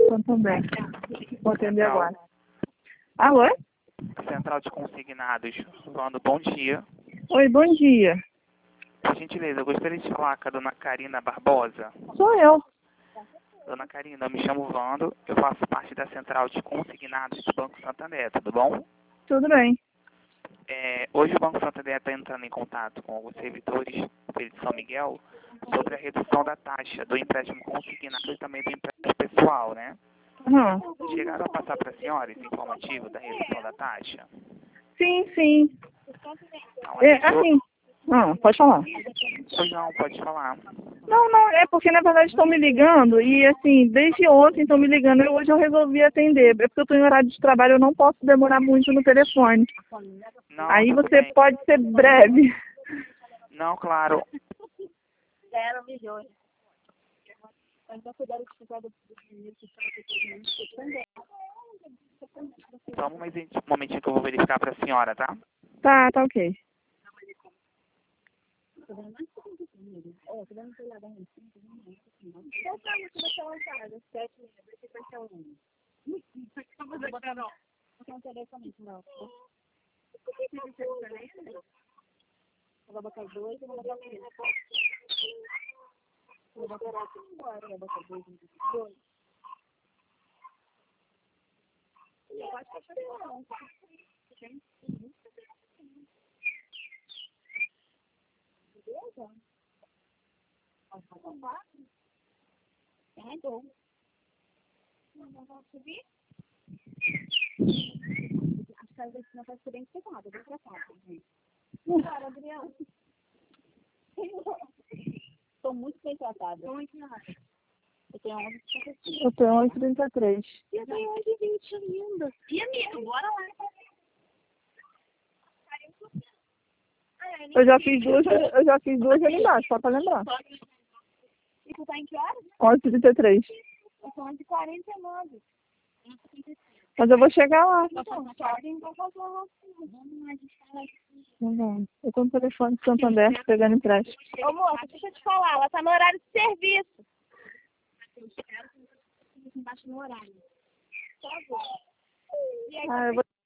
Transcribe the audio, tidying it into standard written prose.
Santander. Vou atender agora. Alô? Central de Consignados, falando bom dia. Oi, bom dia. Por gentileza, eu gostaria de falar com a dona Karina Barbosa. Sou eu. Dona Karina, eu me chamo Vando, eu faço parte da Central de Consignados do Banco Santander, tudo bom? Tudo bem. Hoje o Banco Santander está entrando em contato com os servidores de São Miguel sobre a redução da taxa do empréstimo consignado e também do empréstimo pessoal, né? Chegaram a passar para a senhora esse informativo da redução da taxa? Sim. Então, Assim... pode falar. Pois não, pode falar. Não, é porque na verdade estão me ligando e assim, desde ontem estão me ligando e hoje eu resolvi atender. É porque eu estou em horário de trabalho, eu não posso demorar muito no telefone. Não, Aí tudo você bem. pode ser breve. Não, claro. 0 milhões. Só um momentinho que eu vou verificar para a senhora, tá? Tá ok. Vou botar 2 e vou botar 3. Vou botar 2. Eu acho que eu não. Beleza? Pode tomar. É bom. Não vai subir? Acho que a gente não vai ser bem pesado. Vou tratar, gente. Cara, Adriana. Estou muito bem tratada. Eu tenho 11,33. Eu tenho 11h33. E eu tenho 11,20 linda. E amiga, bora lá. Eu já fiz duas ali embaixo, só pra lembrar. E tu tá em que horas? 11h33. Eu tô 11h49. Mas eu vou chegar lá. Então, podem fazer uma vamos lá, a gente fala aqui. Não. Eu tô no telefone de Santander pegando empréstimo. Ô moça, deixa eu te falar, ela tá no horário de serviço. Eu espero que você esteja embaixo no horário. Por favor. E aí, Eu vou